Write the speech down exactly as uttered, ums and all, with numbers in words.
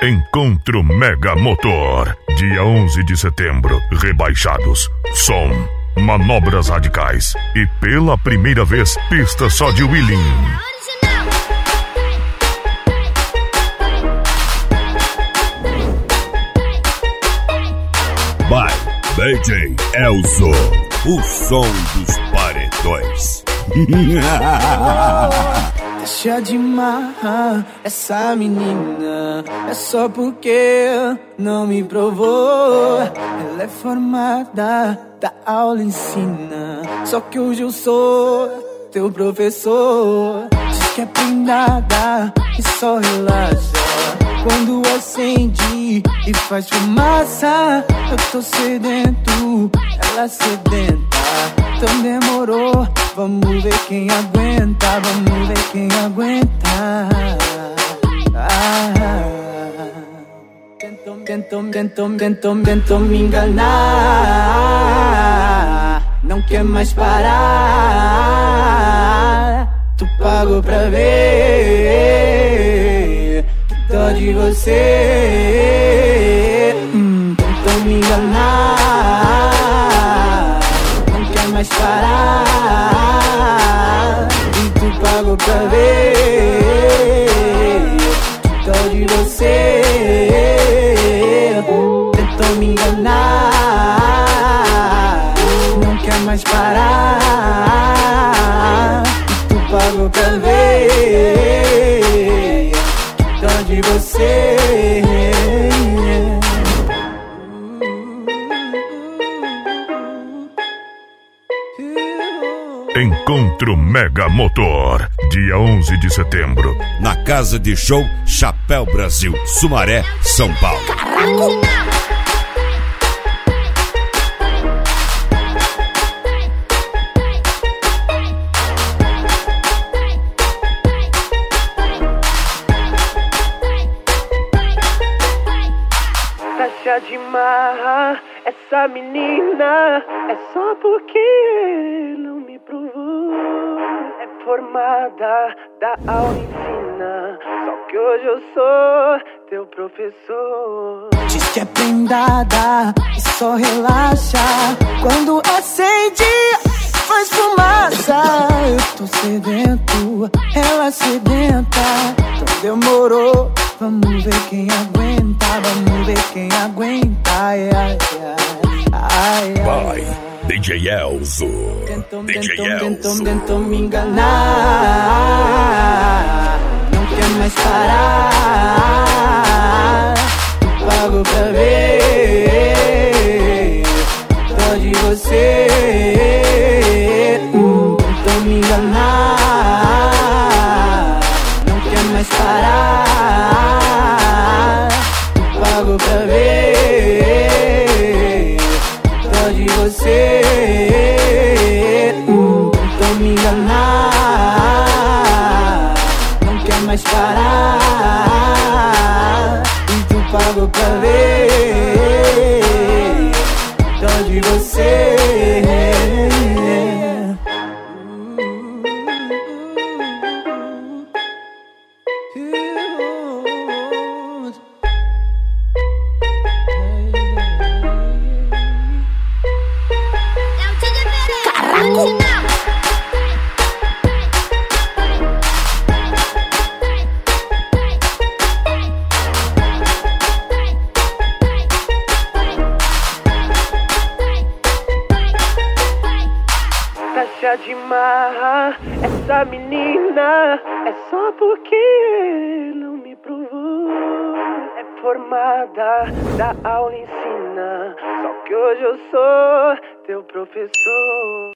Encontro Mega Motor. Dia onze de setembro. Rebaixados. Som. Manobras radicais. E pela primeira vez, pista só de wheeling. By D J Elzo, o som dos paredões. Deixa de marrar essa menina, é só porque não me provou. Ela é formada, da aula ensina, só que hoje eu sou teu professor. Diz que é prendada e só relaxa quando acende e faz fumaça. Eu tô sedento, ela sedenta. Então demorou, vamos ver quem aguenta, vamos ver quem aguenta. Ah, tentou, tentou, tentou, tentou, tentou me enganar. Não quer mais parar. Tu pagou pra ver. Dó de você. Hum, tentou me enganar. Não quer mais parar. E tu pagou pra ver. Dó de você. Tentou me enganar. Não quer mais parar. E tu pagou pra ver. Dó de você. Encontro Mega Motor. Dia onze de setembro. Na Casa de Show Chapéu Brasil, Sumaré, São Paulo. Caraca! Deixa de marrar essa menina, é só porque não me provou. É formada, da aula ensina, só que hoje eu sou teu professor. Diz que é prendada e só relaxa quando acende, faz fumaça. Eu tô sedento, ela sedenta. Então demorou, vamos ver quem aguenta, vamos ver quem aguenta. Ai, ai, ai, ai, Vai, D J Elzo. Tentou, D J tentou, Elzo. tentou, tentou me enganar. Não quer mais parar. Tu pagou pra ver. Dó de você. Hum, tentou me enganar. Não quer mais parar. Tu pagou pra ver. Dó de você. Hum, tentou me enganar. Não quer mais parar. E tu pagou pra ver. Dó de você. Deixa de marrar essa menina, é só porque não me provou. É formada, da aula ensina, só que hoje eu sou teu professor.